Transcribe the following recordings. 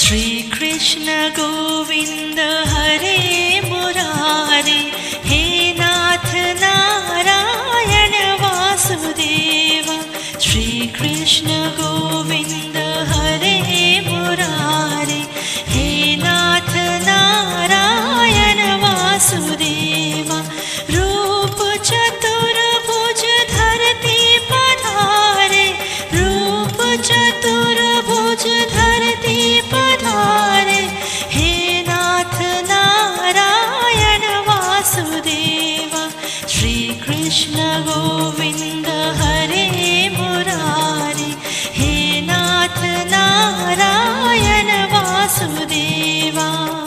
श्री कृष्ण गोविंद हरे मुरारे, हे नाथ नारायण वासुदेवा। श्री कृष्ण गोविंद हरे मुरारे, हे नाथ नारायण वासुदेवा। रूप चतुर्भुज धरती पधारे, रूप चतुर्भुज धरती पधारे, हे नाथ नारायण वासुदेवा। श्री कृष्ण गोविंद हरे मुरारे, हे नाथ नारायण वासुदेवा।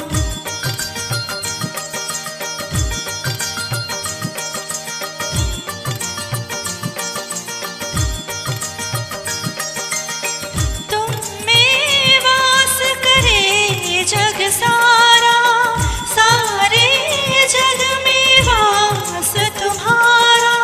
जग सारा, सारे जग में वास तुम्हारा।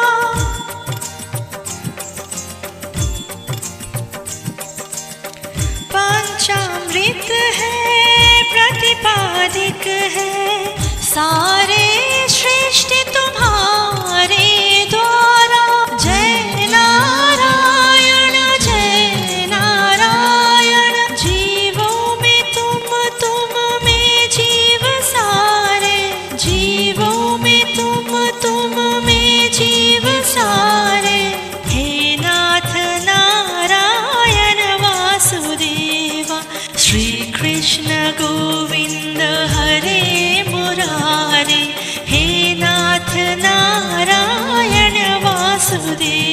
पंचामृत है प्रतिपादिक है, सारे श्रेष्ठ तुम्हारे द्वारा। जय नारायण जय नारायण, जीवों में तुम में जीव सारे, जीवों में तुम में जीव सारे। हे नाथ नारायण वासुदेवा। श्री कृष्ण गोविंद हरे मुरारे, हे नाथ नारायण वासुदेवा।